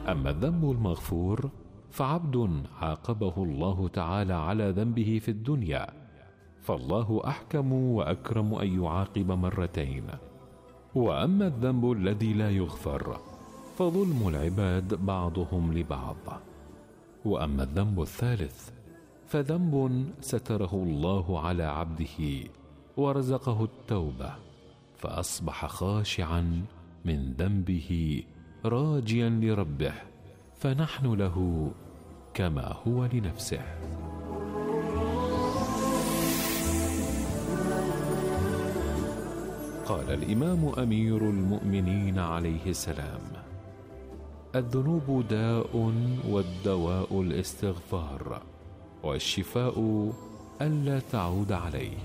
أما الذنب المغفور فعبد عاقبه الله تعالى على ذنبه في الدنيا، فالله أحكم وأكرم أن يعاقب مرتين. وأما الذنب الذي لا يغفر فظلم العباد بعضهم لبعض. وأما الذنب الثالث فذنب ستره الله على عبده ورزقه التوبة، فأصبح خاشعا من ذنبه راجيا لربه، فنحن له كما هو لنفسه. قال الإمام أمير المؤمنين عليه السلام: الذنوب داء، والدواء الاستغفار، والشفاء ألا تعود عليه.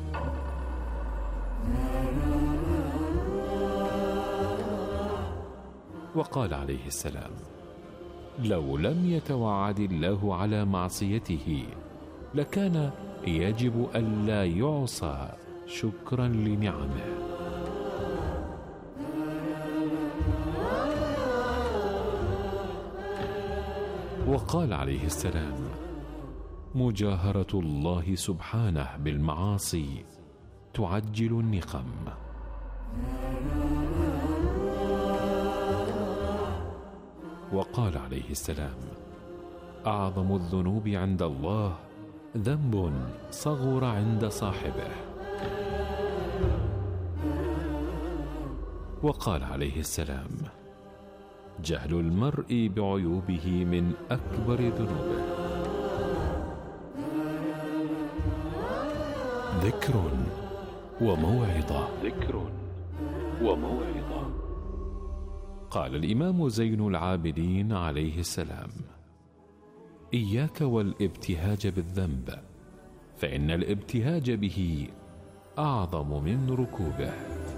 وقال عليه السلام: لو لم يتوعد الله على معصيته لكان يجب ألا يعصى شكرا لنعمه. وقال عليه السلام: مجاهرة الله سبحانه بالمعاصي تعجل النقم. وقال عليه السلام: أعظم الذنوب عند الله ذنب صغر عند صاحبه. وقال عليه السلام: جهل المرء بعيوبه من أكبر ذنوبه. ذكر وموعظة. قال الإمام زين العابدين عليه السلام: إياك والابتهاج بالذنب، فإن الابتهاج به أعظم من ركوبه.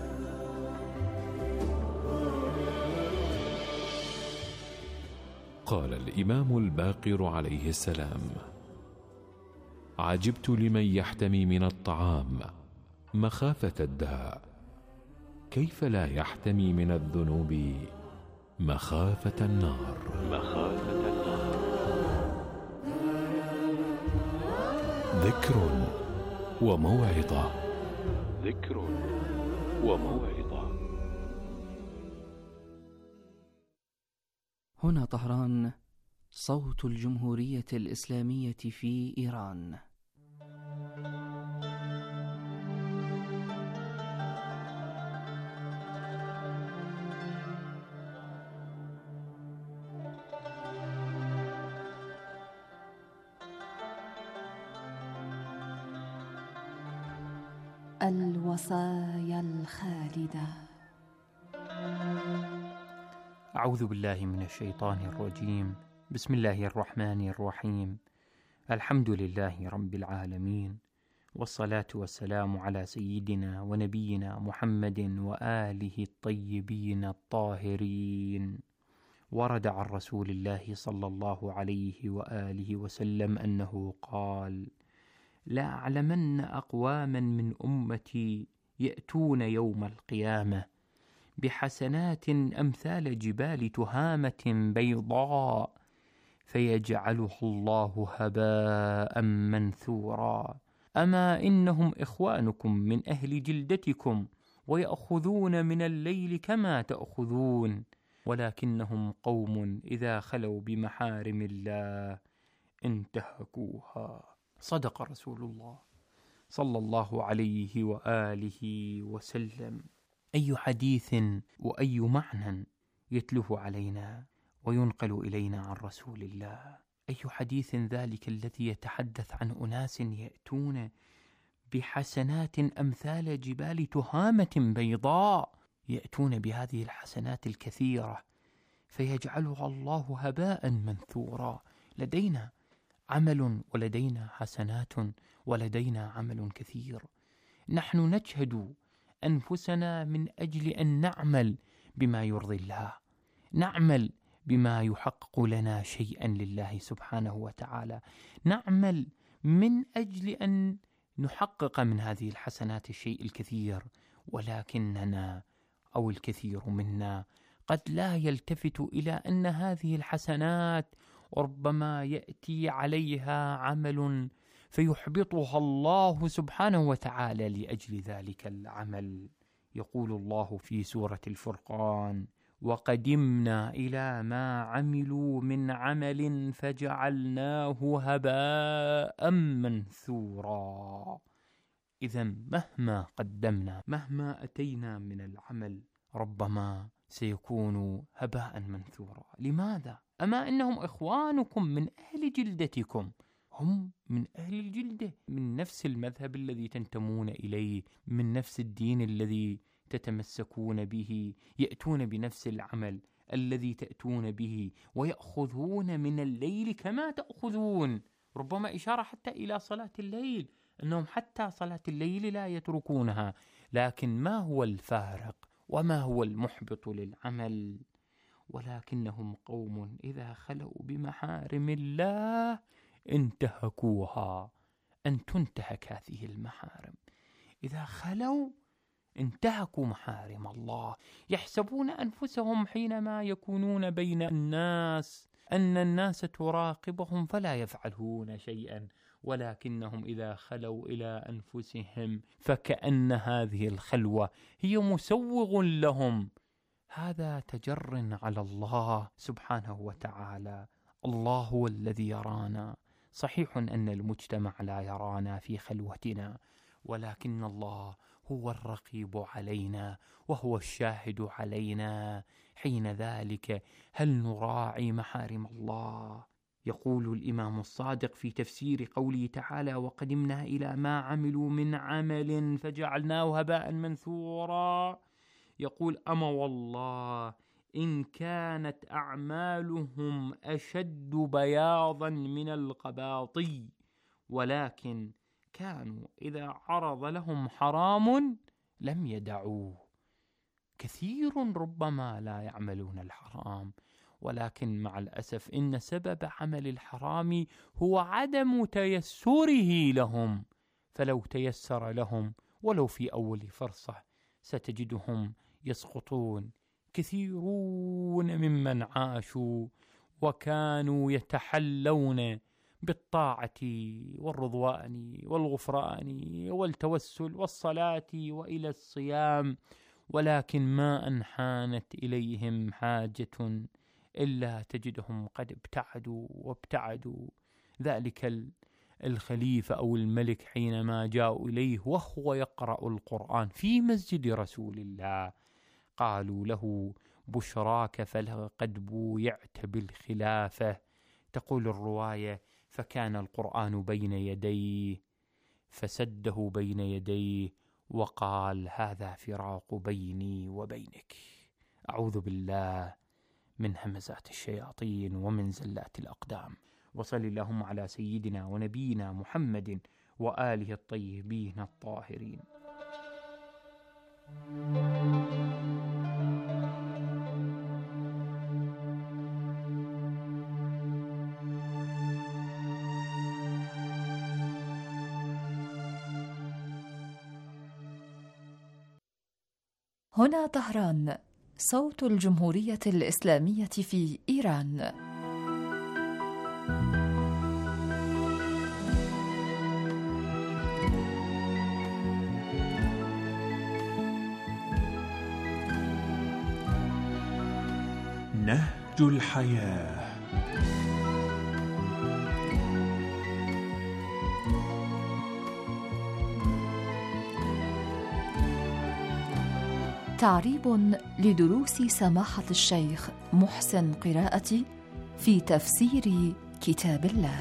قال الإمام الباقر عليه السلام: عجبت لمن يحتمي من الطعام مخافة الداء، كيف لا يحتمي من الذنوب مخافة النار. ذكر وموعظة. هنا طهران، صوت الجمهورية الإسلامية في إيران. الوصايا الخالدة. أعوذ بالله من الشيطان الرجيم. بسم الله الرحمن الرحيم. الحمد لله رب العالمين، والصلاة والسلام على سيدنا ونبينا محمد وآله الطيبين الطاهرين. ورد عن رسول الله صلى الله عليه وآله وسلم أنه قال: لا أعلمن أقواما من أمتي يأتون يوم القيامة بحسنات أمثال جبال تهامة بيضاء فيجعلها الله هباء منثورا. أما إنهم إخوانكم من أهل جلدتكم ويأخذون من الليل كما تأخذون، ولكنهم قوم إذا خلوا بمحارم الله انتهكوها. صدق رسول الله صلى الله عليه وآله وسلم. أي حديث وأي معنى يتلوه علينا وينقل إلينا عن رسول الله. أي حديث ذلك الذي يتحدث عن أناس يأتون بحسنات أمثال جبال تهامة بيضاء، يأتون بهذه الحسنات الكثيرة فيجعلها الله هباء منثورا. لدينا عمل ولدينا حسنات ولدينا عمل كثير، نحن نجهد أنفسنا من أجل أن نعمل بما يرضي الله، نعمل بما يحقق لنا شيئا لله سبحانه وتعالى، نعمل من أجل أن نحقق من هذه الحسنات الشيء الكثير، ولكننا أو الكثير منا قد لا يلتفت إلى أن هذه الحسنات ربما يأتي عليها عمل فيحبطها الله سبحانه وتعالى لأجل ذلك العمل. يقول الله في سورة الفرقان: وقدمنا إلى ما عملوا من عمل فجعلناه هباء منثورا. إذا مهما قدمنا، مهما أتينا من العمل، ربما سيكون هباء منثورا. لماذا؟ أما إنهم إخوانكم من أهل جلدتكم، هم من أهل الجلدة، من نفس المذهب الذي تنتمون إليه، من نفس الدين الذي تتمسكون به، يأتون بنفس العمل الذي تأتون به، ويأخذون من الليل كما تأخذون. ربما إشارة حتى إلى صلاة الليل، أنهم حتى صلاة الليل لا يتركونها. لكن ما هو الفارق وما هو المحبط للعمل؟ ولكنهم قوم إذا خلوا بمحارم الله انتهكوها. أن تنتهك هذه المحارم. إذا خلوا انتهكوا محارم الله. يحسبون أنفسهم حينما يكونون بين الناس أن الناس تراقبهم فلا يفعلون شيئا، ولكنهم إذا خلوا إلى أنفسهم فكأن هذه الخلوة هي مسوغ لهم. هذا تجر على الله سبحانه وتعالى. الله هو الذي يرانا. صحيح أن المجتمع لا يرانا في خلوتنا، ولكن الله هو الرقيب علينا وهو الشاهد علينا. حين ذلك هل نراعي محارم الله؟ يقول الإمام الصادق في تفسير قوله تعالى: وقدمنا إلى ما عملوا من عمل فجعلناه هباء منثورا، يقول: أما والله إن كانت أعمالهم أشد بياضا من القباطي، ولكن كانوا إذا عرض لهم حرام لم يدعوه. كثير ربما لا يعملون الحرام، ولكن مع الأسف إن سبب عمل الحرام هو عدم تيسره لهم. فلو تيسر لهم ولو في أول فرصة ستجدهم يسقطون. كثيرون ممن عاشوا وكانوا يتحلون بالطاعة والرضوان والغفران والتوسل والصلاة وإلى الصيام، ولكن ما أن حانت إليهم حاجة إلا تجدهم قد ابتعدوا. ذلك الخليفة أو الملك حينما جاءوا إليه وهو يقرأ القرآن في مسجد رسول الله قالوا له: بشراك فلقد بويعت بالخلافة. تقول الرواية: فكان القرآن بين يديه فسده بين يديه وقال: هذا فراق بيني وبينك. أعوذ بالله من همزات الشياطين ومن زلات الأقدام. وصل اللهم على سيدنا ونبينا محمد وآله الطيبين الطاهرين. هنا طهران، صوت الجمهورية الإسلامية في إيران. نهج الحياة. تعريب لدروس سماحة الشيخ محسن قراءتي في تفسير كتاب الله.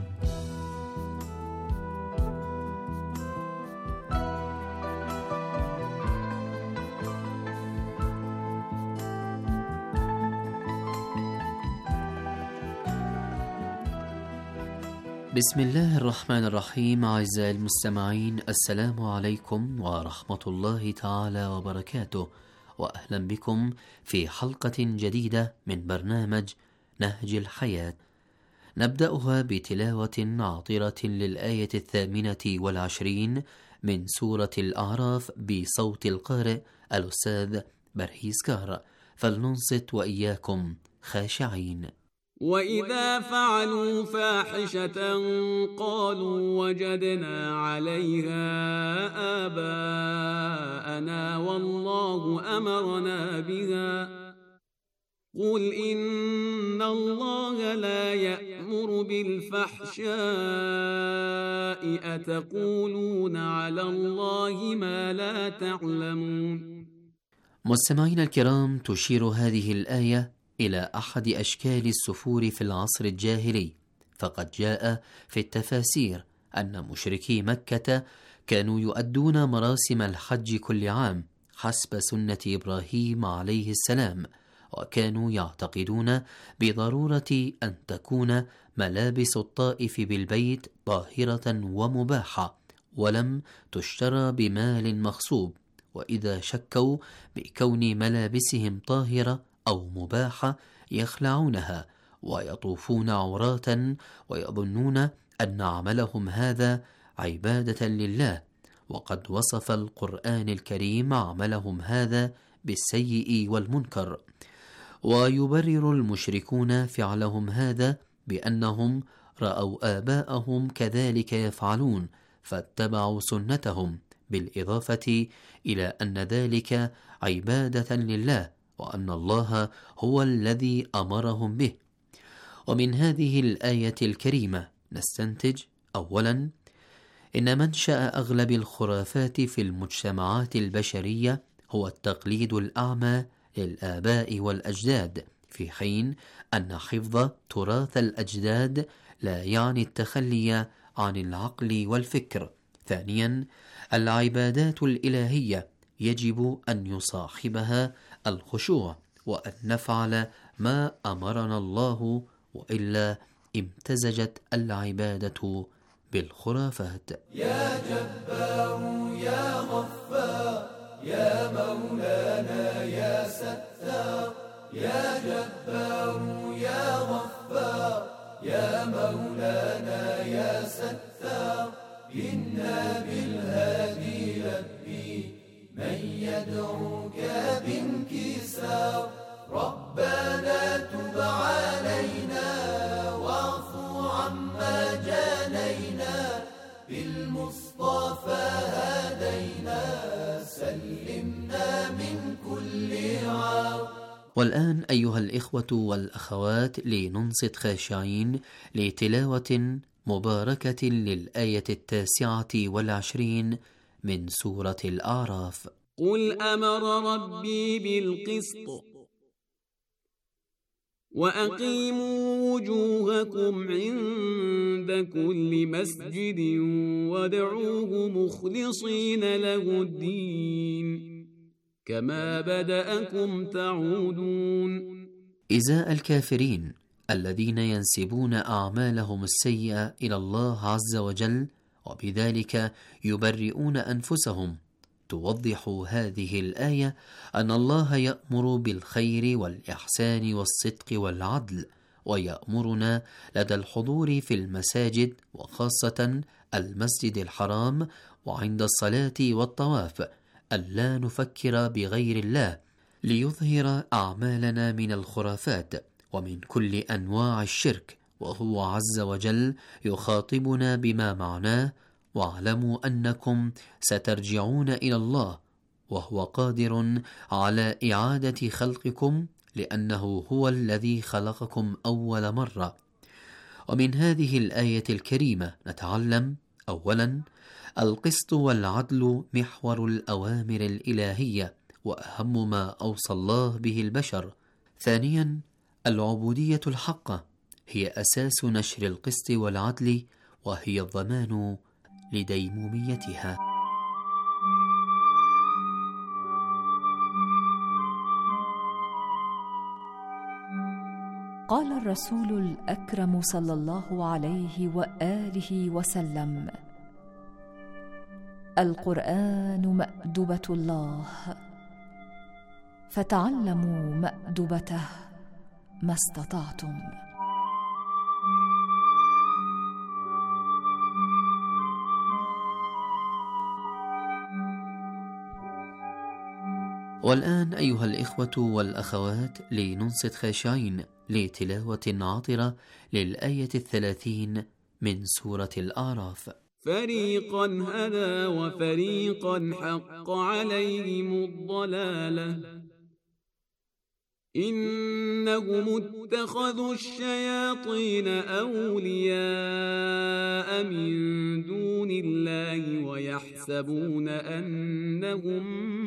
بسم الله الرحمن الرحيم. أعزائي المستمعين، السلام عليكم ورحمة الله تعالى وبركاته، وأهلا بكم في حلقة جديدة من برنامج نهج الحياة، نبدأها بتلاوة عاطرة للآية 28 من سورة الأعراف بصوت القارئ الأستاذ برهيز كار، فلننصت وإياكم خاشعين. وإذا فعلوا فاحشة قالوا وجدنا عليها آباءنا والله أمرنا بها قل إن الله لا يأمر بالفحشاء أتقولون على الله ما لا تعلمون. مستمعين الكرام، تشير هذه الآية إلى أحد أشكال السفور في العصر الجاهلي، فقد جاء في التفاسير أن مشركي مكة كانوا يؤدون مراسم الحج كل عام حسب سنة إبراهيم عليه السلام، وكانوا يعتقدون بضرورة أن تكون ملابس الطائف بالبيت طاهرة ومباحة ولم تشترى بمال مغصوب، وإذا شكوا بكون ملابسهم طاهرة أو مباحة يخلعونها ويطوفون عراة ويظنون أن عملهم هذا عبادة لله، وقد وصف القرآن الكريم عملهم هذا بالسيء والمنكر. ويبرر المشركون فعلهم هذا بأنهم رأوا آباءهم كذلك يفعلون فاتبعوا سنتهم، بالإضافة إلى أن ذلك عبادة لله وأن الله هو الذي أمرهم به. ومن هذه الآية الكريمة نستنتج أولا إن منشأ أغلب الخرافات في المجتمعات البشرية هو التقليد الأعمى للآباء والأجداد، في حين أن حفظ تراث الأجداد لا يعني التخلي عن العقل والفكر. ثانيا، العبادات الإلهية يجب أن يصاحبها الخشوع وأن نفعل ما أمرنا الله، وإلا امتزجت العبادة بالخرافات. يا جبار يا غفار يا مولانا يا ستار، يا جبار يا غفار يا مولانا يا ستار، إنا بالهادي لبي من يدعوك بانكسار، ربنا تب علينا واعف عما جانينا، بالمصطفى هدينا سلمنا من كل عار. والآن أيها الإخوة والأخوات لننصت خاشعين لتلاوة مباركة للآية 29 من سورة الأعراف. قل أمر ربي بالقسط وأقيموا وجوهكم عند كل مسجد وادعوه مخلصين له الدين كما بدأكم تعودون. إزاء الكافرين الذين ينسبون أعمالهم السيئة إلى الله عز وجل وبذلك يبرئون أنفسهم، توضح هذه الآية أن الله يأمر بالخير والإحسان والصدق والعدل، ويأمرنا لدى الحضور في المساجد وخاصة المسجد الحرام وعند الصلاة والطواف ألا نفكر بغير الله، ليظهر أعمالنا من الخرافات ومن كل أنواع الشرك، وهو عز وجل يخاطبنا بما معناه: واعلموا أنكم سترجعون إلى الله وهو قادر على إعادة خلقكم لأنه هو الذي خلقكم أول مرة. ومن هذه الآية الكريمة نتعلم أولا القسط والعدل محور الأوامر الإلهية وأهم ما أوصى الله به البشر. ثانيا العبودية الحقة هي أساس نشر القسط والعدل، وهي الضمان لديموميتها. قال الرسول الأكرم صلى الله عليه وآله وسلم: القرآن مأدبة الله، فتعلموا مأدبته ما استطعتم. والآن أيها الإخوة والأخوات لننصت خاشعين لتلاوة عاطرة للآية 30 من سورة الأعراف. فريقا هدى وفريقا حق عليهم الضلالة إنهم اتخذوا الشياطين أولياء من دون الله ويحسبون أنهم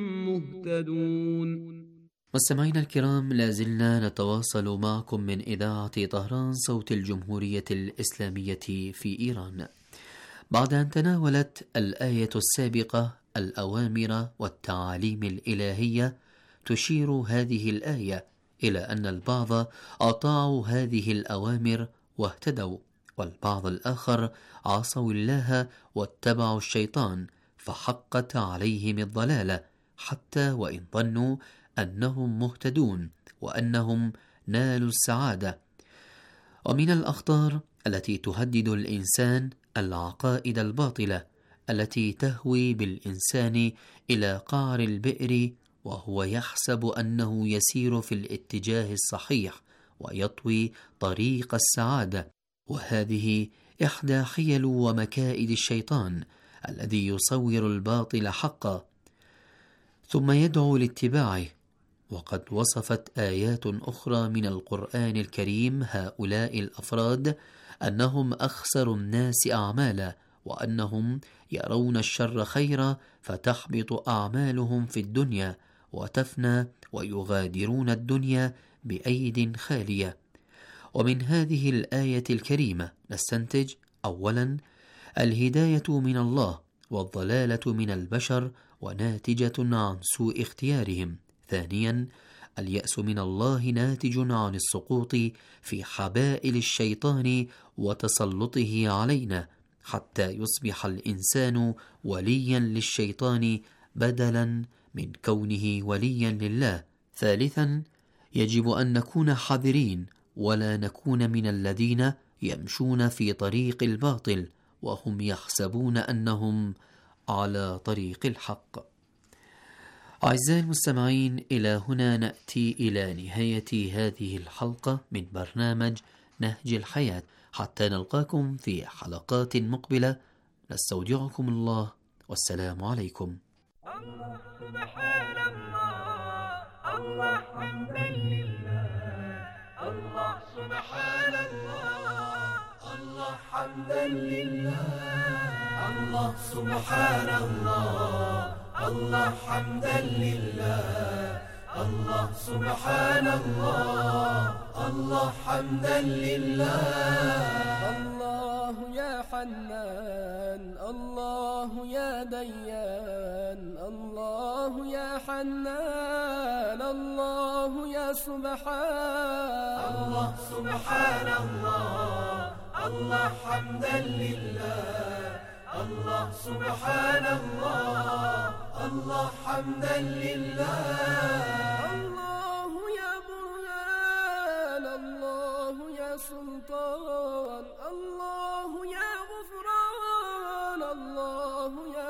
مهتدون. مستمعينا الكرام، لازلنا نتواصل معكم من إذاعة طهران صوت الجمهورية الإسلامية في إيران. بعد أن تناولت الآية السابقة الأوامر والتعاليم الإلهية، تشير هذه الآية إلى أن البعض أطاعوا هذه الأوامر واهتدوا، والبعض الآخر عصوا الله واتبعوا الشيطان فحقت عليهم الضلالة، حتى وإن ظنوا أنهم مهتدون وأنهم نالوا السعادة. ومن الأخطار التي تهدد الإنسان العقائد الباطلة التي تهوي بالإنسان إلى قعر البئر وهو يحسب أنه يسير في الاتجاه الصحيح ويطوي طريق السعادة، وهذه إحدى حيل ومكائد الشيطان الذي يصور الباطل حقا ثم يدعو لاتباعه. وقد وصفت آيات أخرى من القرآن الكريم هؤلاء الأفراد أنهم أخسر الناس أعمالا، وأنهم يرون الشر خيرا فتحبط أعمالهم في الدنيا وتفنى ويغادرون الدنيا بأيد خالية. ومن هذه الآية الكريمة نستنتج: أولا، الهداية من الله والضلالة من البشر وناتجة عن سوء اختيارهم. ثانيا، اليأس من الله ناتج عن السقوط في حبائل الشيطان وتسلطه علينا حتى يصبح الإنسان وليا للشيطان بدلا من كونه وليا لله. ثالثا، يجب أن نكون حذرين ولا نكون من الذين يمشون في طريق الباطل وهم يحسبون أنهم على طريق الحق. أعزائي المستمعين، إلى هنا نأتي إلى نهاية هذه الحلقة من برنامج نهج الحياة. حتى نلقاكم في حلقات مقبلة، نستودعكم الله والسلام عليكم. الله سبحان الله، الله حمدا لله، الله سبحان الله، الله حمدا لله، الله سبحان الله، الله حمدا لله، الله سبحان الله، الله حمدا لله. الله يا حنان، الله يا ديان، الله يا حنان، الله يا سبحان. الله سبحان الله، الله حمدا لله، الله سبحان الله، الله حمدا لله. الله يا برهان، الله يا سلطان، الله يا غفران، الله يا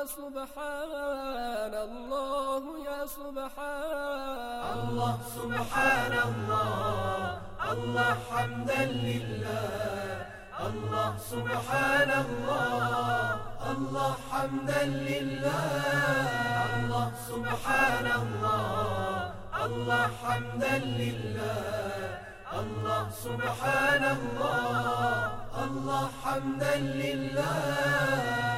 سبحان، الله يا سبحان. الله سبحان الله، الله حمدا لله، الله سبحان الله، الله حمدا لله. الله سبحان الله، الله حمدا لله، الله سبحان الله، الله حمدا لله.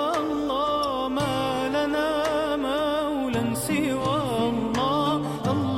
سوى الله.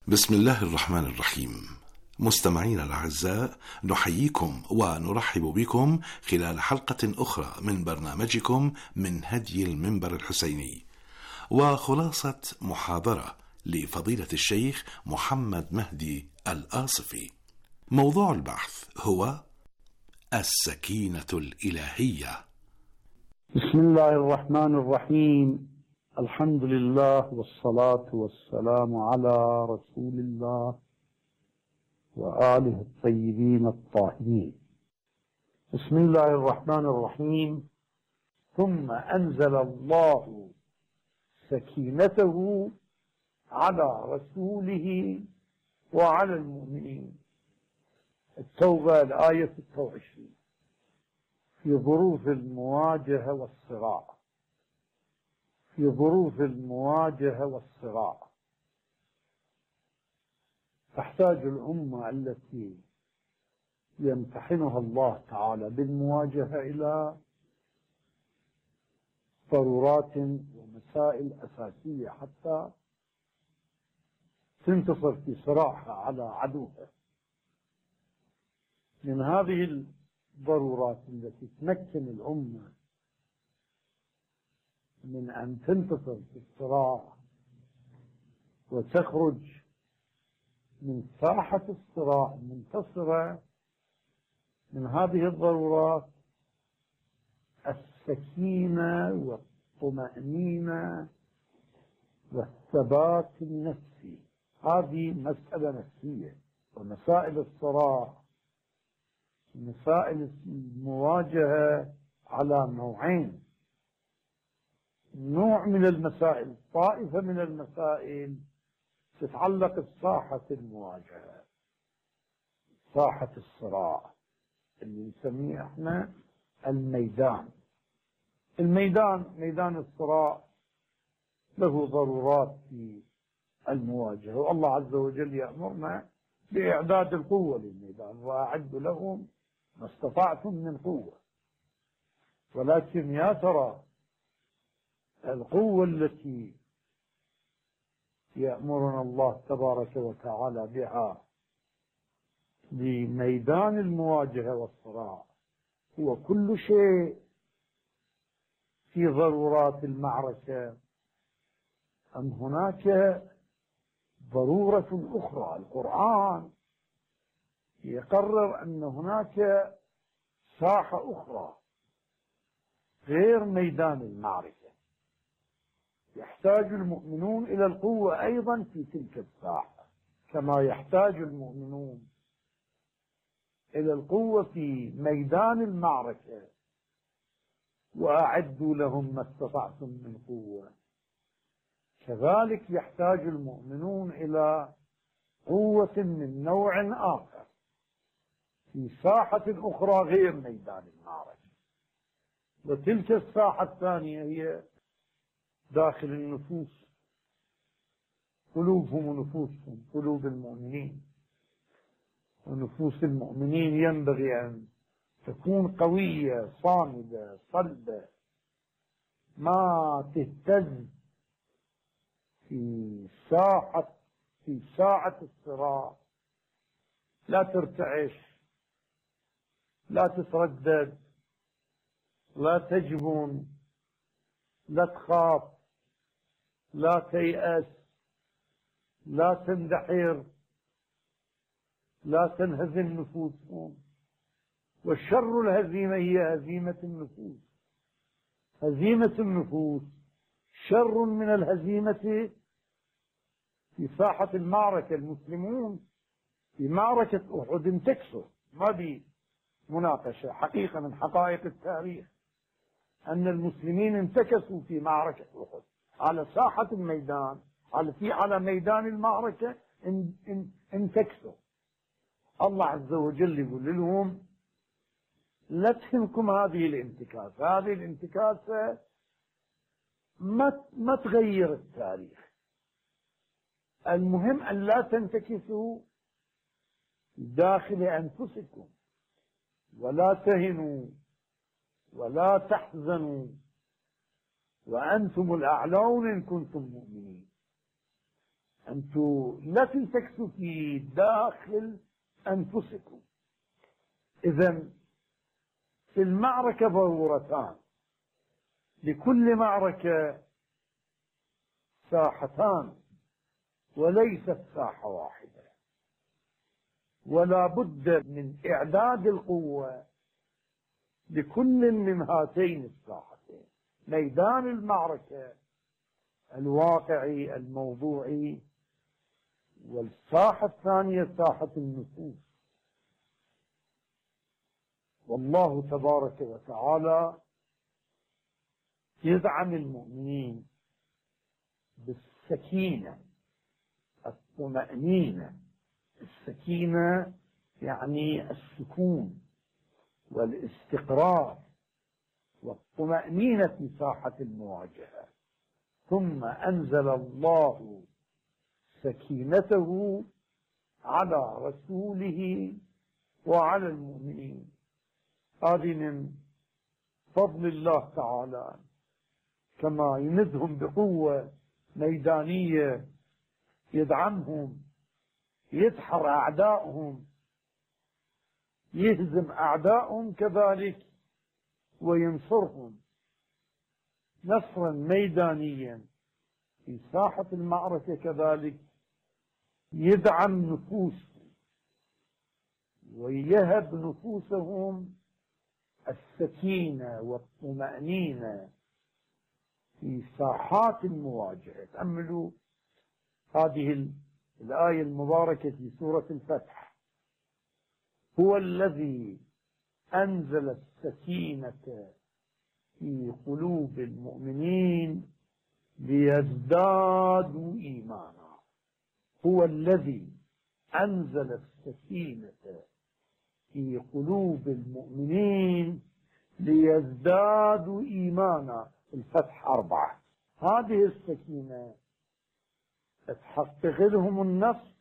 بسم الله الرحمن الرحيم. مستمعينا الأعزاء، نحييكم ونرحب بكم خلال حلقة أخرى من برنامجكم من هدي المنبر الحسيني، وخلاصة محاضرة لفضيلة الشيخ محمد مهدي الآصفي. موضوع البحث هو السكينة الإلهية. بسم الله الرحمن الرحيم. الحمد لله والصلاة والسلام على رسول الله وآله الطيبين الطاهرين. بسم الله الرحمن الرحيم. ثم أنزل الله سكينته على رسوله وعلى المؤمنين. التوبة الآية 26. في ظروف المواجهة والصراع، في ظروف المواجهة والصراع تحتاج الأمة التي يمتحنها الله تعالى بالمواجهة إلى ضرورات ومسائل أساسية حتى تنتصر في صراعها على عدوها. من هذه الضرورات التي تمكن الأمة من أن تنتصر في الصراع وتخرج من ساحة الصراع منتصرة، من هذه الضرورات السكينة والطمأنينة والثبات النفسي. هذه مسألة نفسية. ومسائل الصراع، مسائل المواجهة على نوعين: نوع من المسائل، طائفة من المسائل تتعلق بساحة المواجهة، ساحة الصراع اللي نسميه احنا الميدان. ميدان الصراع له ضرورات في المواجهة، والله عز وجل يأمرنا بإعداد القوة للميدان، وأعدوا لهم ما استطعتم من قوة. ولكن يا ترى القوة التي يأمرنا الله تبارك وتعالى بها لميدان المواجهة والصراع هو كل شيء في ضرورات المعركة، أم هناك ضرورة أخرى؟ القرآن يقرر أن هناك ساحة أخرى غير ميدان المعركة، يحتاج المؤمنون إلى القوة أيضا في تلك الساحة، كما يحتاج المؤمنون إلى القوة في ميدان المعركة. وأعدوا لهم ما استطعتم من قوة. كذلك يحتاج المؤمنون إلى قوة من نوع آخر في ساحة أخرى غير ميدان المعركة، وتلك الساحة الثانية هي داخل النفوس، قلوبهم ونفوسهم، قلوب المؤمنين. ونفوس المؤمنين ينبغي أن تكون قوية صامدة صلبة، ما تهتز في ساعة الصراع، لا ترتعش، لا تتردد، لا تجبن، لا تخاف، لا تيأس، لا تندحر، لا تنهزم نفوسهم. والشر الهزيمة هي هزيمة النفوس. هزيمة النفوس شر من الهزيمة في ساحة المعركة. المسلمون في معركة أحد انتكسوا، ما بي مناقشة، حقيقة من حقائق التاريخ أن المسلمين انتكسوا في معركة أحد على ساحة الميدان، على ميدان المعركة انتكسوا. الله عز وجل يقول لهم: لا تهمكم هذه الانتكاسة، هذه الانتكاسة ما تغير التاريخ، المهم أن لا تنتكسوا داخل أنفسكم، ولا تهنوا ولا أنتم لا تنتكسوا في داخل أنفسكم. إذن في المعركة ضرورتان، لكل معركة ساحتان وليست ساحة واحدة، ولا بد من إعداد القوة لكل من هاتين الساحتين: ميدان المعركة الواقعي الموضوعي، والساحة الثانية ساحة النفوس. والله تبارك وتعالى يدعم المؤمنين بالسكينة، الطمأنينة. السكينة يعني السكون والاستقرار والطمأنينة في ساحة المواجهة. ثم أنزل الله سكينته على رسوله وعلى المؤمنين. هذه من فضل الله تعالى، كما يمدهم بقوة ميدانية يدعمهم، يدحر أعدائهم، يهزم أعدائهم، كذلك وينصرهم نصرا ميدانيا في ساحة المعركة. كذلك يدعم نفوسهم ويهب نفوسهم السكينة والطمأنينة في ساحات المواجهة. تأملوا هذه الآية المباركة في سورة الفتح: هو الذي أنزل السكينة في قلوب المؤمنين ليزدادوا إيمانا. هو الذي أنزل السكينة في قلوب المؤمنين ليزدادوا إيمانا. الفتح 4. هذه السكينة تحقق لهم النصر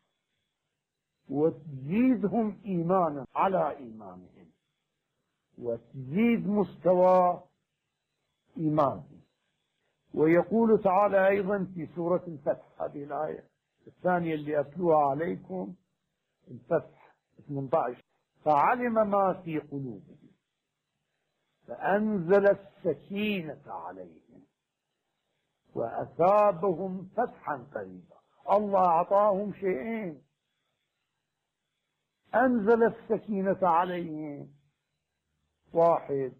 وتزيدهم إيمانا على إيمانهم، وتزيد مستوى إيمانهم. ويقول تعالى أيضا في سورة الفتح، هذه الآية الثانية اللي أتلوها عليكم، الفتح 18: فعلم ما في قلوبهم فأنزل السكينة عليهم وأثابهم فتحا قريبا. الله أعطاهم شيئين: أنزل السكينة عليهم، 1،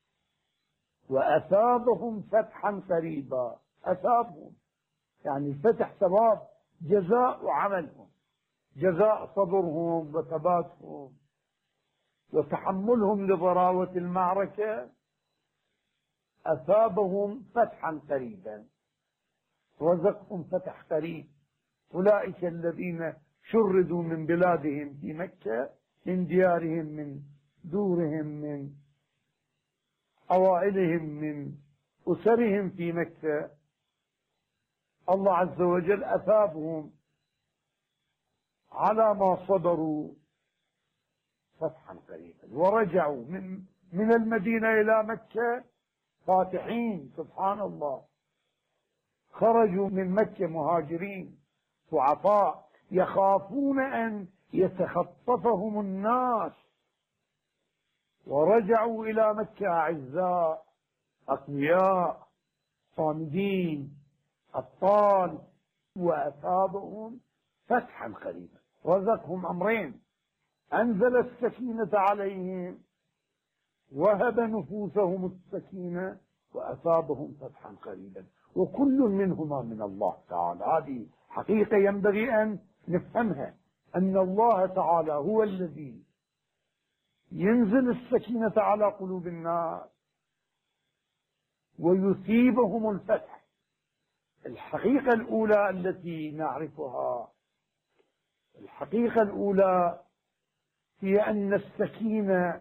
وأثابهم فتحا قريبا. أثابهم يعني الفتح ثواب، جزاء عملهم، جزاء صبرهم وثباتهم وتحملهم لضراوة المعركة. أثابهم فتحا قريبا، رزقهم فتح قريب. أولئك الذين شردوا من بلادهم في مكة، من ديارهم، من دورهم، من عوائلهم، من أسرهم في مكة، الله عز وجل أثابهم على ما صبروا فتحا قريبا، ورجعوا من المدينة إلى مكة فاتحين. سبحان الله، خرجوا من مكة مهاجرين ضعفاء، يخافون أن يتخطفهم الناس، ورجعوا إلى مكة أعزاء أقوياء صامدين أبطال، وأثابهم فتحا قريبا. رزقهم أمرين: أنزل السكينة عليهم، وهب نفوسهم السكينة، وأثابهم فتحا قريبا. وكل منهما من الله تعالى. هذه حقيقة ينبغي أن نفهمها، أن الله تعالى هو الذي ينزل السكينة على قلوب الناس ويثيبهم الفتح. الحقيقة الأولى التي نعرفها، الحقيقة الأولى هي أن السكينة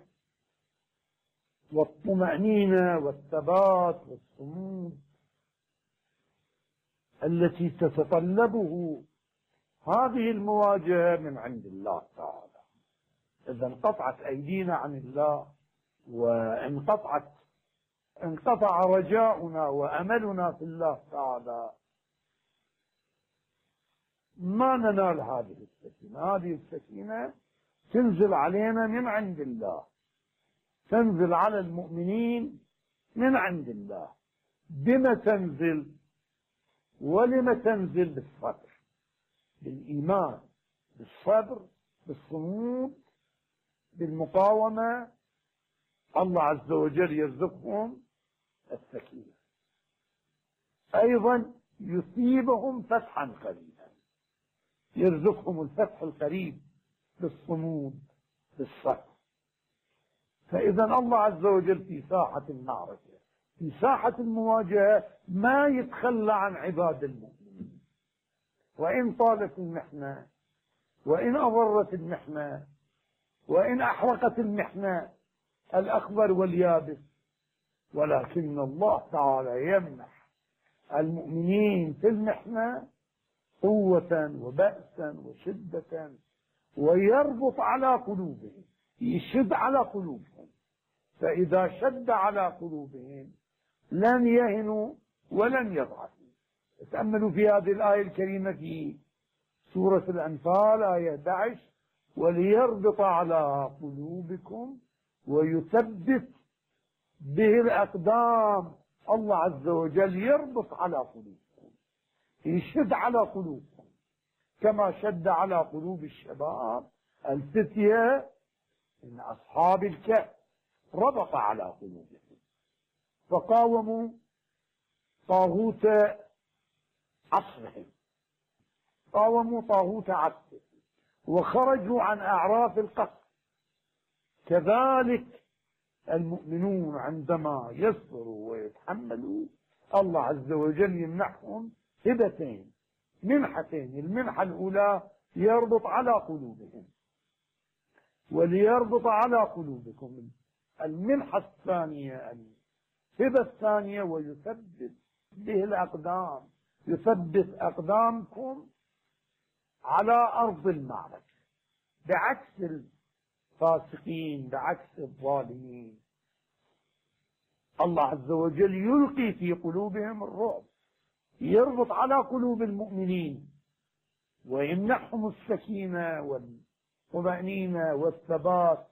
والطمأنينة والثبات والصمود التي تتطلبه هذه المواجهة من عند الله تعالى. إذا انقطعت أيدينا عن الله انقطع رجاؤنا وأملنا في الله تعالى، ما ننال هذه السكينة. هذه السكينة تنزل علينا من عند الله، تنزل على المؤمنين من عند الله. بما تنزل؟ ولما تنزل؟ بالصبر، بالإيمان، بالصبر، بالصمود، بالمقاومة. الله عز وجل يرزقهم السكينة. أيضا يثيبهم فتحا قريبا، يرزقهم الفتح القريب بالصمود، بالصبر. فإذا الله عز وجل في ساحة المعركة، في ساحة المواجهة، ما يتخلى عن عباد المؤمنين. وإن طالت المحنة، وإن أضرت المحنة، وإن أحرقت المحنة الأخضر واليابس، ولكن الله تعالى يمنح المؤمنين في المحنة قوة وبأسا وشدة، ويربط على قلوبهم، يشد على قلوبهم. فإذا شد على قلوبهم لن يهنوا ولن يضعفوا. تأملوا في هذه الآية الكريمة في سورة الأنفال آية 11: وليربط على قلوبكم ويثبت به الأقدام. الله عز وجل يربط على قلوبكم، يشد على قلوبكم، كما شد على قلوب الشباب الفتية من أصحاب الكهف، ربط على قلوبهم فقاوموا طاغوت عصرهم، قاوموا طاغوت عصرهم، وخرجوا عن أعراف القصر. كذلك المؤمنون عندما يصبروا ويتحملوا، الله عز وجل يمنحهم هبتين، منحتين. المنحة الأولى يربط على قلوبهم، وليربط على قلوبكم. المنحة الثانية، الهبة الثانية، ويثبت به الأقدام، يثبت أقدامكم على أرض المعركة، بعكس الفاسقين، بعكس الظالمين. الله عز وجل يلقي في قلوبهم الرعب، يربط على قلوب المؤمنين ويمنحهم السكينة والطمأنينة والثبات،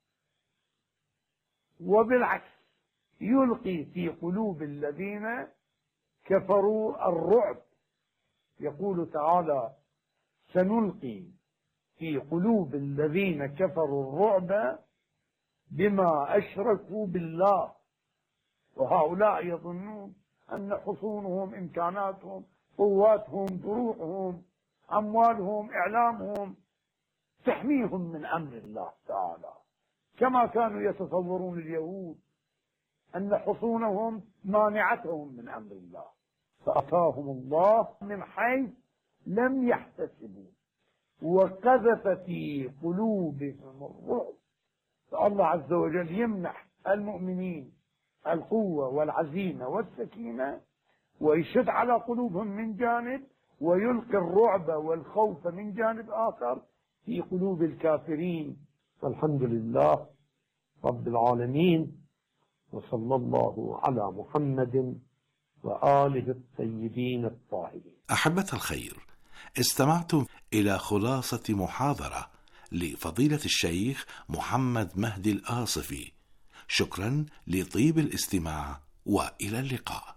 وبالعكس يلقي في قلوب الذين كفروا الرعب. يقول تعالى: سنلقي في قلوب الذين كفروا الرعب بما أشركوا بالله. وهؤلاء يظنون أن حصونهم، إمكاناتهم، قواتهم، دروعهم، أموالهم، إعلامهم تحميهم من أمر الله تعالى، كما كانوا يتصورون اليهود أن حصونهم مانعتهم من أمر الله. فأتاهم الله من حيث لم يحتسبوا، وقذف في قلوبهم الرعب. فالله عز وجل يمنح المؤمنين القوة والعزيمة والسكينة، ويشد على قلوبهم من جانب، ويلقي الرعب والخوف من جانب آخر في قلوب الكافرين. والحمد لله رب العالمين، وصلى الله على محمد وآله الطيبين الطاهرين. أحبة الخير، استمعتم إلى خلاصة محاضرة لفضيلة الشيخ محمد مهدي الآصفي. شكرا لطيب الاستماع، وإلى اللقاء.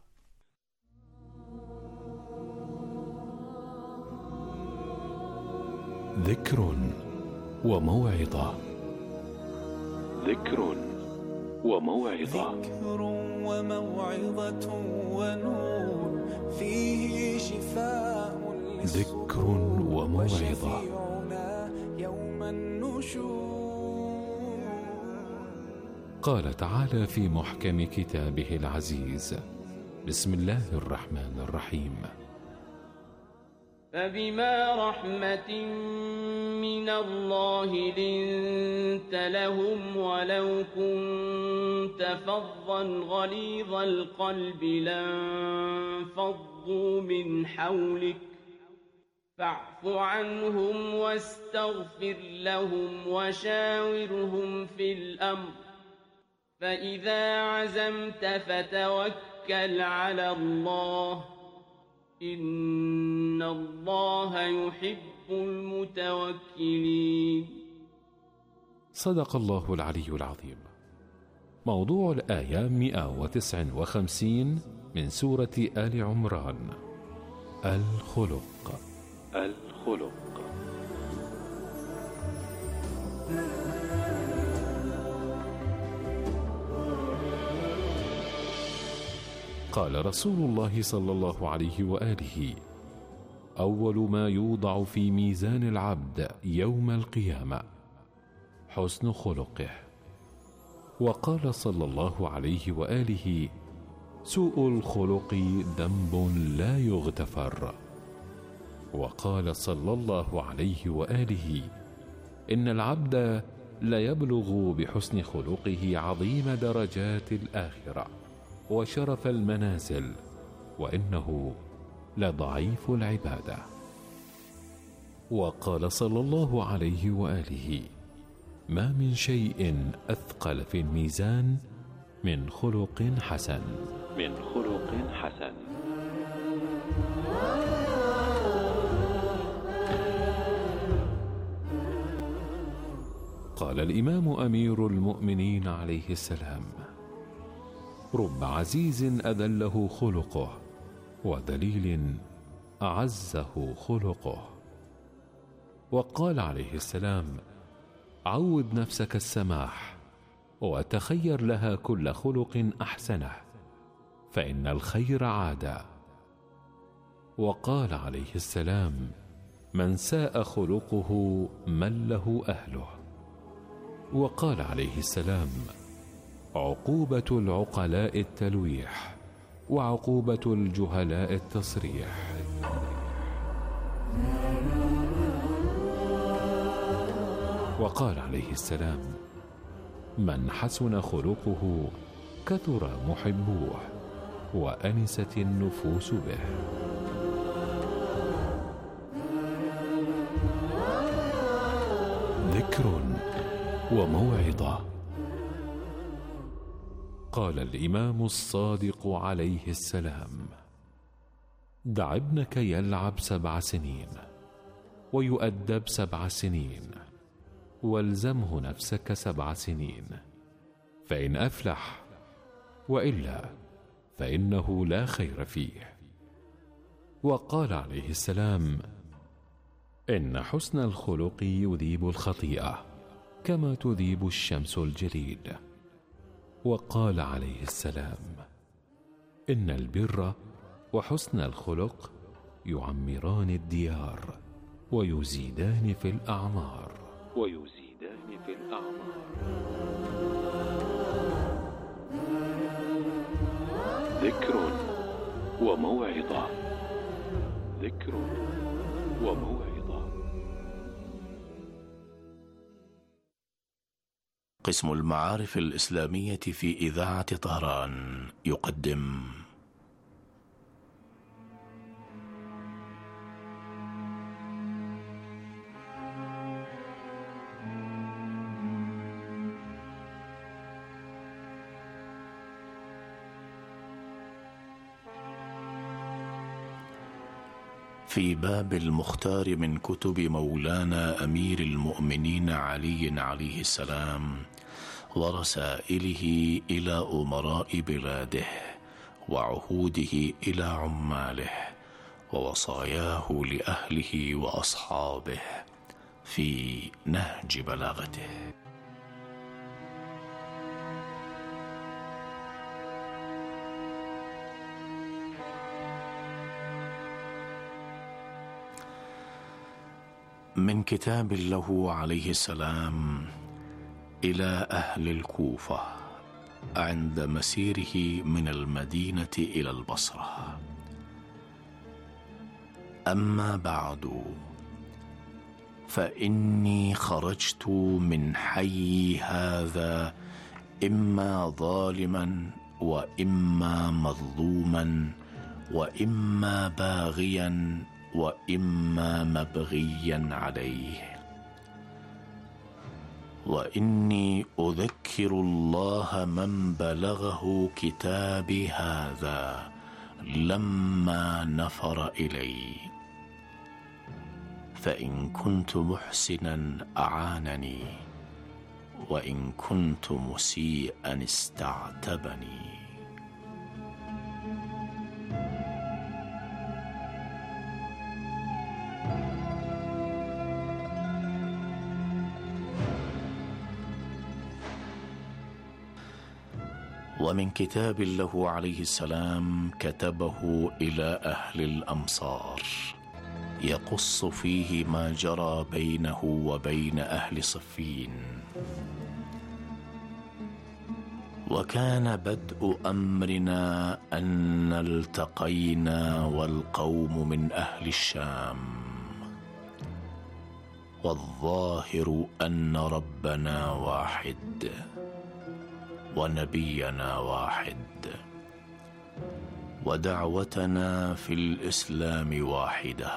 ذكر وموعظة. ذكر وموعظة. ذكر وموعظة ونور فيه شفاء. ذكر وموعظة. يوم النشور. قال تعالى في محكم كتابه العزيز: بسم الله الرحمن الرحيم: فبما رحمة من الله لنت لهم، ولو كنت فظا غليظ القلب لانفضوا من حولك، فاعف عنهم واستغفر لهم وشاورهم في الأمر، فإذا عزمت فتوكل على الله، إن إن الله يحب المتوكلين. صدق الله العلي العظيم. موضوع الآية 159 من سورة آل عمران. الخلق. قال رسول الله صلى الله عليه وآله: أول ما يوضع في ميزان العبد يوم القيامة حسن خلقه. وقال صلى الله عليه وآله: سوء الخلق ذنب لا يغتفر. وقال صلى الله عليه وآله: إن العبد ليبلغ بحسن خلقه عظيم درجات الآخرة وشرف المنازل، وإنه لضعيف العبادة. وقال صلى الله عليه وآله: ما من شيء أثقل في الميزان من خلق حسن. قال الإمام أمير المؤمنين عليه السلام: رب عزيز أذله خلقه وذليل أعزه خلقه. وقال عليه السلام: عود نفسك السماح وتخير لها كل خلق أحسنه، فإن الخير عادة. وقال عليه السلام: من ساء خلقه مله أهله. وقال عليه السلام: عقوبة العقلاء التلويح، وعقوبة الجهلاء التصريح. وقال عليه السلام: من حسن خلقه كثر محبوه وأنست النفوس به. ذكر وموعظة. قال الإمام الصادق عليه السلام: دع ابنك يلعب 7 سنين ويؤدب 7 سنين، والزمه نفسك 7 سنين، فإن أفلح، وإلا فإنه لا خير فيه. وقال عليه السلام: إن حسن الخلق يذيب الخطيئة كما تذيب الشمس الجليد. وقال عليه السلام: إن البر وحسن الخلق يعمران الديار ويزيدان في الأعمار. ذكر وموعظة. قسم المعارف الإسلامية في إذاعة طهران يقدم في باب المختار من كتب مولانا أمير المؤمنين علي عليه السلام ورسائله إلى أمراء بلاده وعهوده إلى عماله ووصاياه لأهله وأصحابه في نهج بلاغته. من كتاب له عليه السلام إلى أهل الكوفة عند مسيره من المدينة إلى البصرة. أما بعد، فإني خرجت من حي هذا إما ظالما وإما مظلوما وإما باغيا وإما مبغيا عليه، وإني أذكر الله من بلغه كتابي هذا لما نفر إلي، فإن كنت محسنا أعانني، وإن كنت مسيئا استعتبني. ومن كتاب له عليه السلام كتبه إلى أهل الأمصار يقص فيه ما جرى بينه وبين أهل صفين. وكان بدء أمرنا أن التقينا والقوم من أهل الشام، والظاهر أن ربنا واحد ونبينا واحد، ودعوتنا في الإسلام واحدة،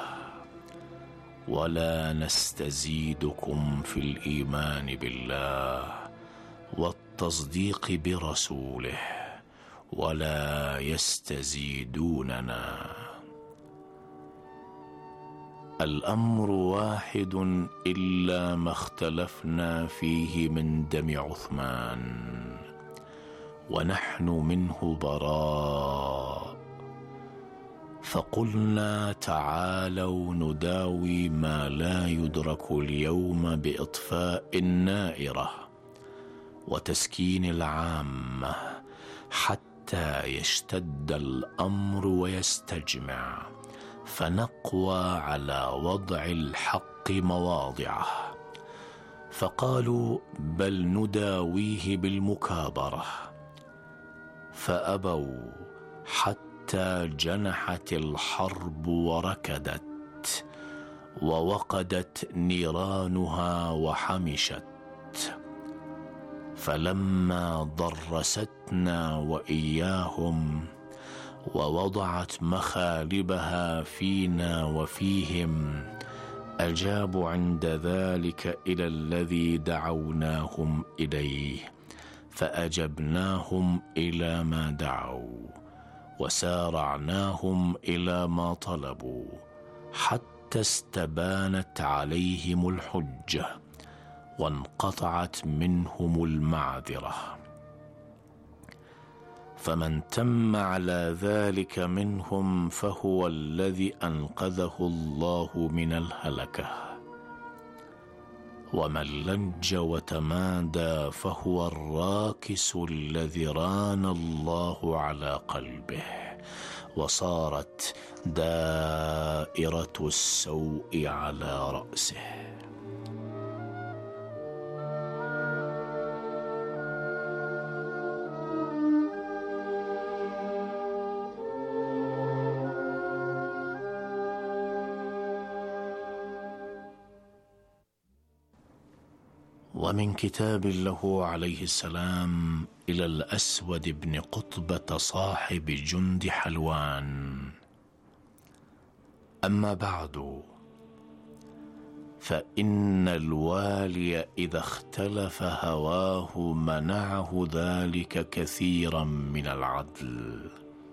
ولا نستزيدكم في الإيمان بالله والتصديق برسوله، ولا يستزيدوننا. الأمر واحد إلا ما اختلفنا فيه من دم عثمان، ونحن منه براء. فقلنا تعالوا نداوي ما لا يدرك اليوم بإطفاء النائرة وتسكين العامة، حتى يشتد الأمر ويستجمع، فنقوى على وضع الحق مواضعه. فقالوا بل نداويه بالمكابرة، فأبوا حتى جنحت الحرب وركدت، ووقدت نيرانها وحمشت. فلما ضرستنا وإياهم ووضعت مخالبها فينا وفيهم، أجابوا عند ذلك إلى الذي دعوناهم إليه، فأجبناهم إلى ما دعوا، وسارعناهم إلى ما طلبوا، حتى استبانت عليهم الحجة وانقطعت منهم المعذرة. فمن تم على ذلك منهم فهو الذي أنقذه الله من الهلكة، ومن لج وتمادى فهو الراكس الذي ران الله على قلبه، وصارت دائرة السوء على رأسه. ومن كتاب له عليه السلام إلى الأسود بن قطبة صاحب جند حلوان: أما بعد، فإن الوالي إذا اختلف هواه منعه ذلك كثيرا من العدل،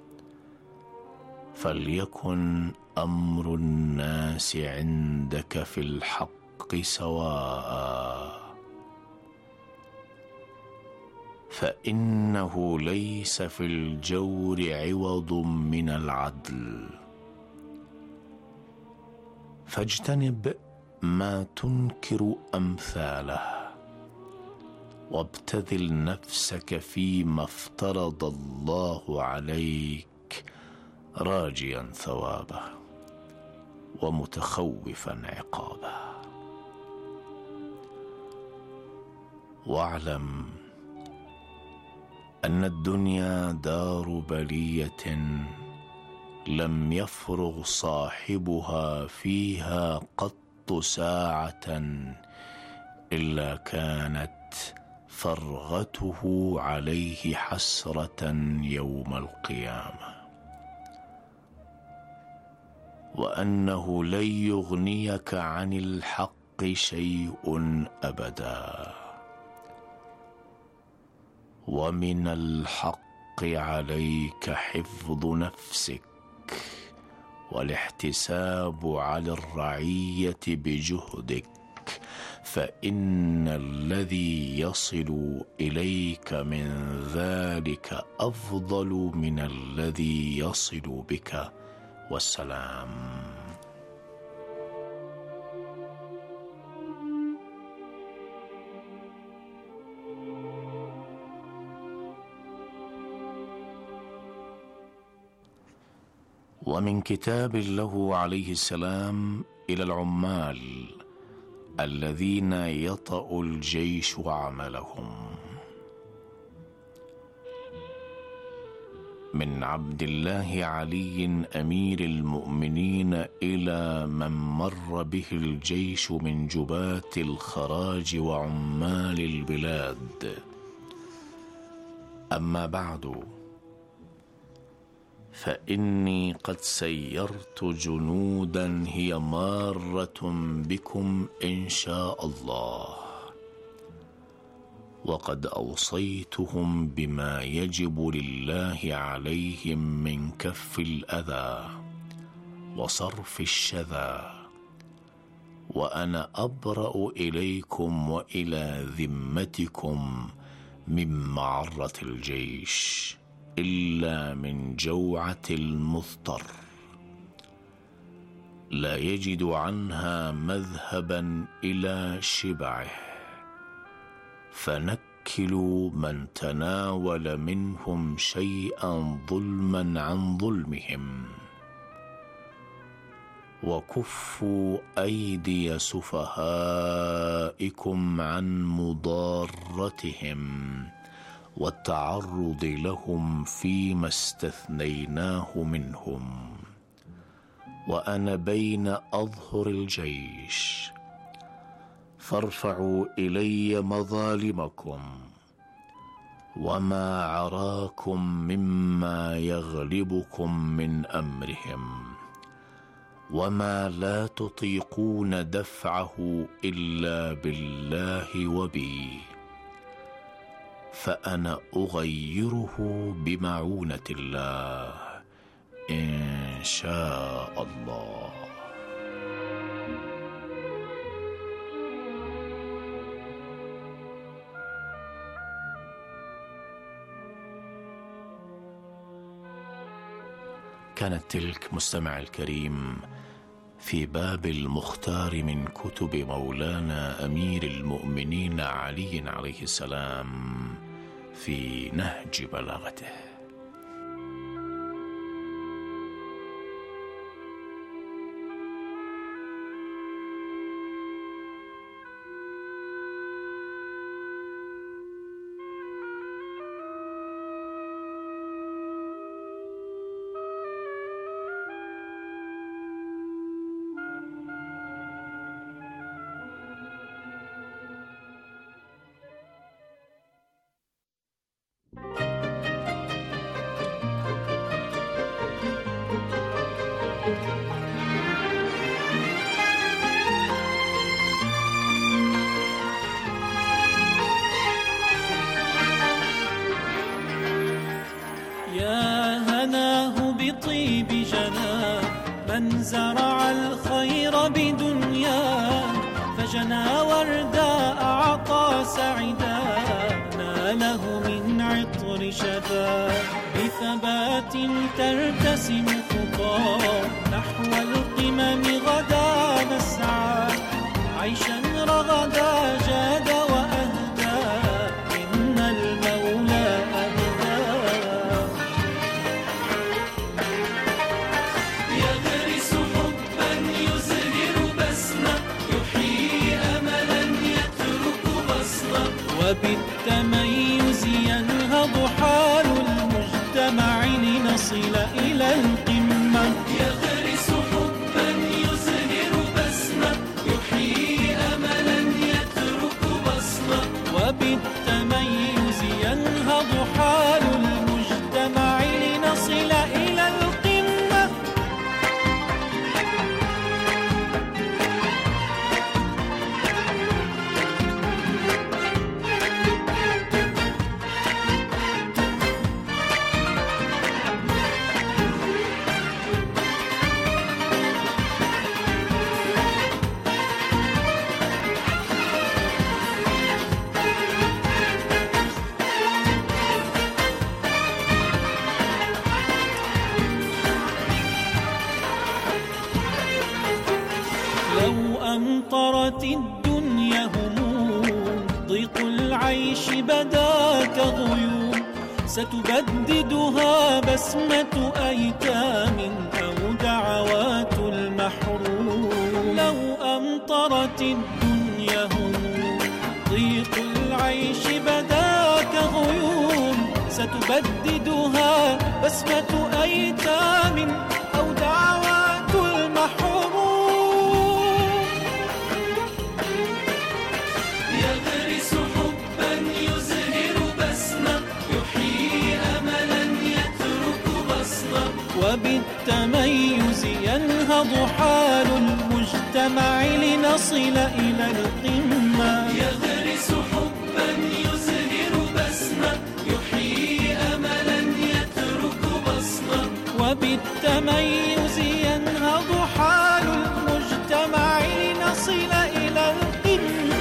فليكن أمر الناس عندك في الحق سواء، فإنه ليس في الجور عوض من العدل. فاجتنب ما تنكر أمثاله، وابتذل نفسك فيما افترض الله عليك، راجيا ثوابه ومتخوفا عقابه. واعلم أن الدنيا دار بلية لم يفرغ صاحبها فيها قط ساعة إلا كانت فرغته عليه حسرة يوم القيامة، وأنه لن يغنيك عن الحق شيء أبدا، ومن الحق عليك حفظ نفسك والاحتساب على الرعية بجهدك، فإن الذي يصل إليك من ذلك أفضل من الذي يصل بك، والسلام. ومن كتاب له عليه السلام إلى العمال الذين يطأ الجيش عملهم: من عبد الله علي أمير المؤمنين إلى من مر به الجيش من جباة الخراج وعمال البلاد. أما بعد، فإني قد سيرت جنودا هي مارة بكم إن شاء الله، وقد أوصيتهم بما يجب لله عليهم من كف الأذى وصرف الشذى، وأنا أبرأ إليكم وإلى ذمتكم من معرة الجيش إلا من جوعة المضطر لا يجد عنها مذهبا إلى شبعه، فنكلوا من تناول منهم شيئا ظلما عن ظلمهم، وكفوا أيدي سفهائكم عن مضارتهم والتعرض لهم فيما استثنيناه منهم، وأنا بين أظهر الجيش، فارفعوا إلي مظالمكم وما عراكم مما يغلبكم من أمرهم، وما لا تطيقون دفعه إلا بالله وبي، فأنا أغيره بمعونة الله إن شاء الله. كانت تلك مستمع الكريم في باب المختار من كتب مولانا أمير المؤمنين علي عليه السلام في نهج بلاغته. بطيب جناه من زرع الخير بدنياه، فجنى وردا أعطى سعدا ناله من عطر شفاه، بثبات ترتسم خطاه نحو القمم غدا نسعى، عيشا رغدا جاد وأهدى إن المولى أهدى، يغرس حبا يزهر بسمة يحيي أملا يترك بصمة، وبالتميز ينهض حال المجتمع لنصل إلى القمة، يغرس حبا يزهر بسمة يحيي أملا يترك بصمة، وبالتميز ينهض حال المجتمع لنصل إلى القمة. أمطرت الدنيا هموم ضيق العيش بدا كغيوم ستبددها بسمة أيتام أو دعوات المحروم. لو أمطرت الدنيا هموم ضيق العيش بدا كغيوم ستبددها بسمة أيتام أو دعوات المحروم. يغرس حبا يزهر بسمة يحيي أملا يترك بصمة وبالتميز ينهض حال المجتمع لنصل إلى القمة. يغرس حبا يزهر بسمة يحيي أملا يترك بصمة وبالتميز ينهض حال المجتمع لنصل إلى القمة.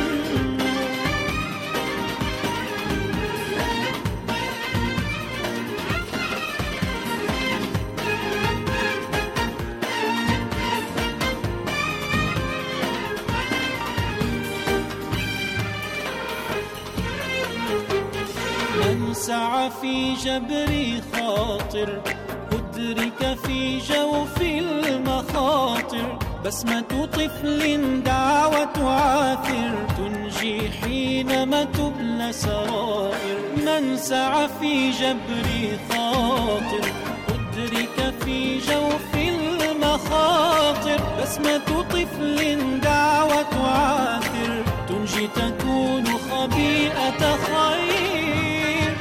من سعى في جبر خاطر أدرك في جوف المخاطر بسمة طفل دعوة عاثر تنجي حينما تبلى سرائر. من سعى في جبر خاطر أدرك في جوف المخاطر بسمة طفل دعوة عاثر تنجي تكون خبيئة خير.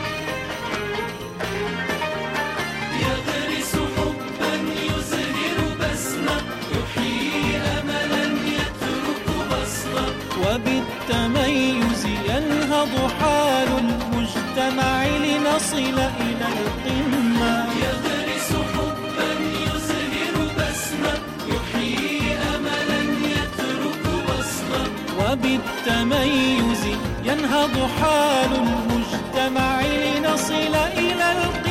يغرس حبا يزهر بسمة يحيي أملا يترك بصمة وبالتميز ينهض حال المجتمع لنصل إلى القمة. يغرس حبا يزهر بسمة يحيي أملا يترك بصمة وبالتميز ينهض حال المجتمع لنصل إلى القمة.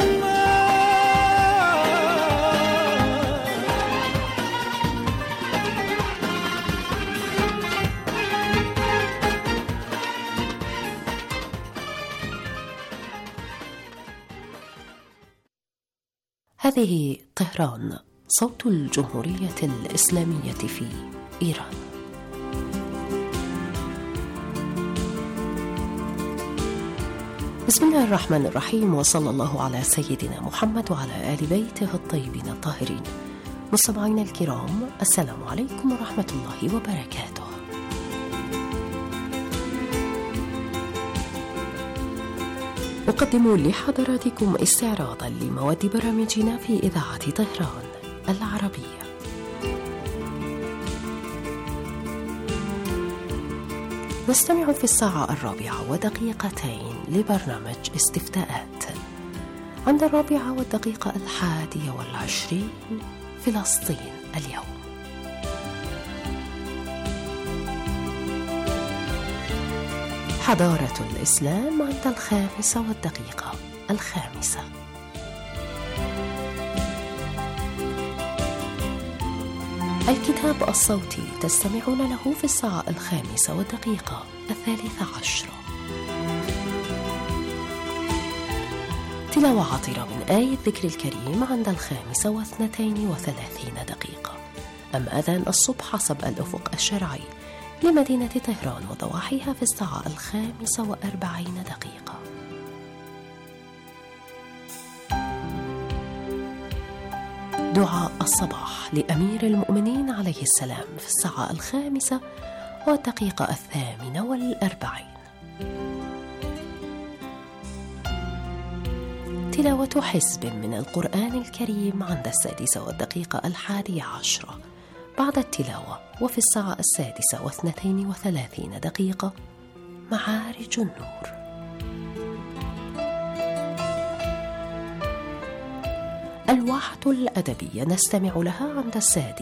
هذه طهران، صوت الجمهورية الإسلامية في إيران. بسم الله الرحمن الرحيم، وصلى الله على سيدنا محمد وعلى آل بيته الطيبين الطاهرين. مستمعينا الكرام، السلام عليكم ورحمة الله وبركاته. أقدم لحضراتكم استعراضا لمواد برامجنا في إذاعة طهران العربية. نستمع في الساعة 4:02 لبرنامج استفتاءات. عند 4:21 فلسطين اليوم. حضارة الإسلام عند 5:05. الكتاب الصوتي تستمعون له في الساعة 5:13. تلاوة عطرة من آية ذكر الكريم عند 5:32. أما أذان الصبح حسب الأفق الشرعي لمدينة طهران وضواحيها في الساعة 5:40. دعاء الصباح لأمير المؤمنين عليه السلام في الساعة 5:48. تلاوة حزب من القرآن الكريم عند 6:11 بعد التلاوة، وفي الساعة 6:32 معارج النور. الواحة الأدبية نستمع لها عند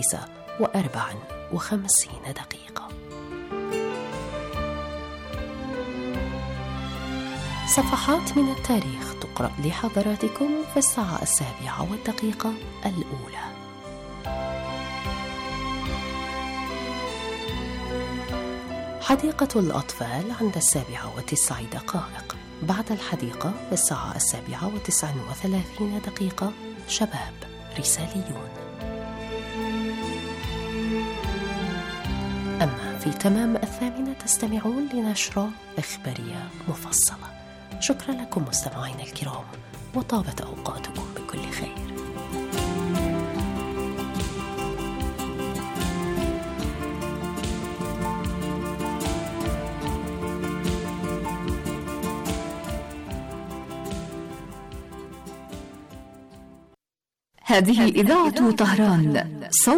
6:54. صفحات من التاريخ تقرأ لحضراتكم في الساعة 7:01. حديقة الأطفال عند 7:09. بعد الحديقة في الساعة 7:39 شباب رساليون. أما في تمام 8 تستمعون لنشرة إخبارية مفصلة. شكرا لكم مستمعينا الكرام، وطابت أوقاتكم بكل خير. هذه إذاعة طهران.